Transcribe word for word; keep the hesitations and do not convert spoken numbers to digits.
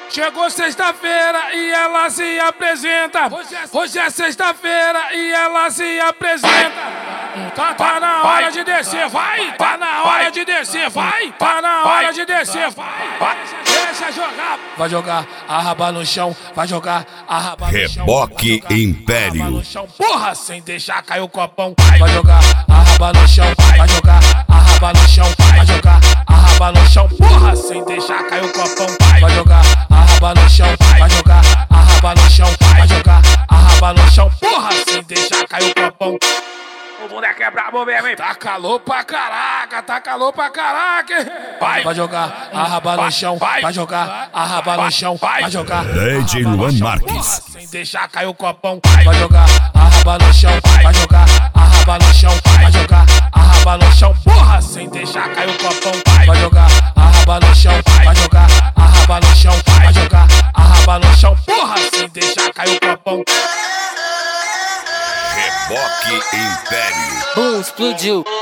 Chegou sexta-feira e ela se apresenta. Hoje é sexta-feira e ela se apresenta. Tá, tá na hora de descer, vai. Tá na hora de descer, vai. Tá na hora de descer, vai. Deixa jogar. Vai jogar a raba no chão. Vai jogar a raba no chão. Reboque Império. Porra, sem deixar cair o copão. Vai jogar a raba no chão. Vai jogar a raba no chão. Vai jogar a raba no chão. Porra, sem deixar cair o copão. Vai jogar a raba no chão. Vai jogar a raba no chão. Vai jogar a raba no chão. Porra, sem deixar cair o copão. O moleque é brabo mesmo, hein? Tá calor pra caraca, tá calor pra caraca. Vai, vai jogar a raba no chão. Vai jogar a raba no chão. Vai jogar D J Luan Marques. Sem deixar cair o copão. Vai jogar a raba no chão. Vai jogar a raba no chão. Vai jogar a raba no chão. Porra, sem deixar cair o copão. Vai jogar a raba no chão. Vai jogar a raba no chão. Vai jogar a raba no chão. Porra, sem deixar cair o copão. Reboque Império. Bum, explodiu.